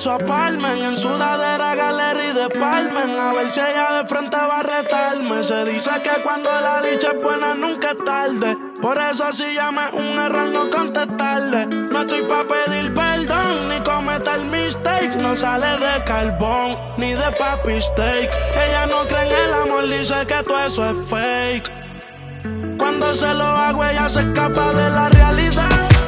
su apartment, en sudadera, gallery de Palmen. A ver si ella de frente va a retarme. Se dice que cuando la dicha es buena nunca es tarde. Por eso si llama es un error no contestarle. No estoy pa' pedir perdón ni cometer mistake. No sale de carbón ni de papi steak. Ella no cree en el amor, dice que todo eso es fake. Cuando se lo hago ella se escapa de la realidad.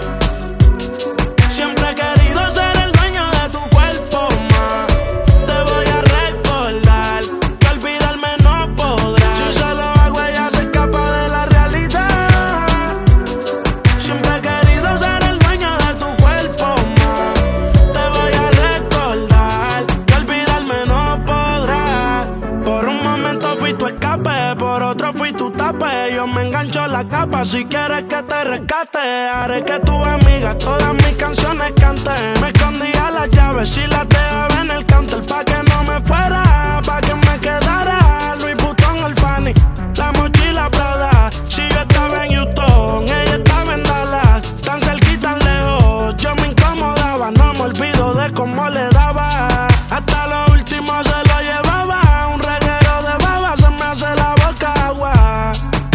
Siempre he querido ser el dueño de tu cuerpo, ma. Te voy a recordar que olvidarme no podrás. Si se lo hago ella se escapa de la realidad. Siempre he querido ser el dueño de tu cuerpo, ma. Te voy a recordar que olvidarme no podrás. Por un momento fui tu escape, por otro fui tu tape. Yo me engancho la capa, si quieres que te rescate. Haré que tu amiga todas mis canciones canten. Me escondía las llaves y las dejaba en el counter pa' que no me fuera, pa' que me quedara. Louis Vuitton, el Fanny, la mochila Prada. Si yo estaba en Houston, ella estaba en Dallas. Tan cerca y tan lejos, yo me incomodaba. No me olvido de cómo le daba. Hasta lo último se lo llevaba. Un reguero de baba, se me hace la boca agua.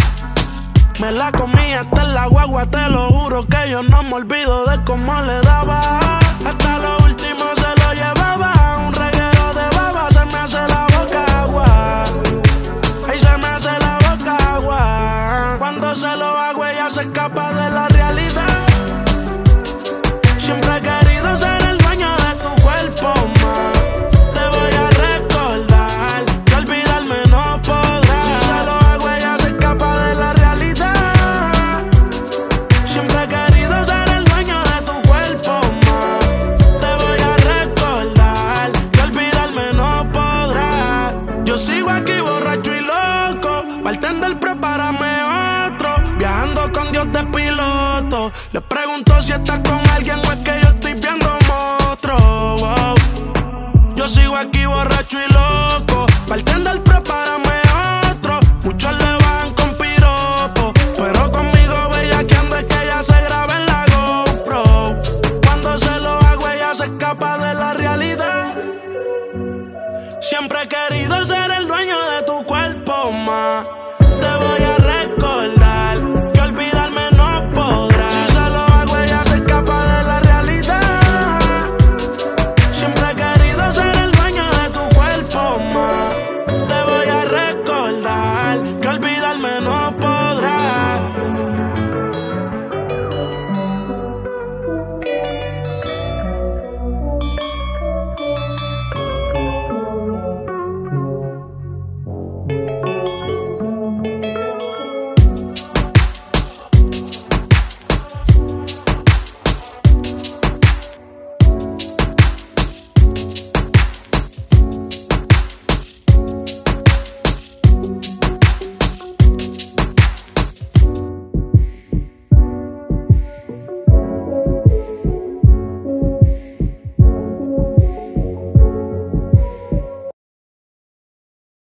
Me la comía hasta en la guagua, te lo juro que yo no me olvido de cómo le daba. Hasta lo último se lo llevaba. Un reguero de baba, se me hace la boca agua. Ay, se me hace la boca agua. Cuando se lo hago ella se escapa de la realidad. Siempre he querido ser el dueño de tu cuerpo, ma. Te voy a recordar que olvidarme no podrás. Si se lo hago ella se escapa de la realidad. Siempre he querido ser el dueño de tu cuerpo, ma. Te voy a recordar que olvidarme no podrás. Yo sigo aquí borracho y loco. Bartender, prepárame otro. Viajando con Dios de piloto. Le pregunto si estás con alguien o es que yo estoy viendo monstruos. Wow. Yo sigo aquí borracho y loco. Bartender, prepárame otro. Muchos le van con piropo, pero conmigo bellaqueando es que ella se graba en la GoPro. Cuando se lo hago ella se escapa de la realidad. Siempre he querido ser el dueño de tu cuerpo, ma.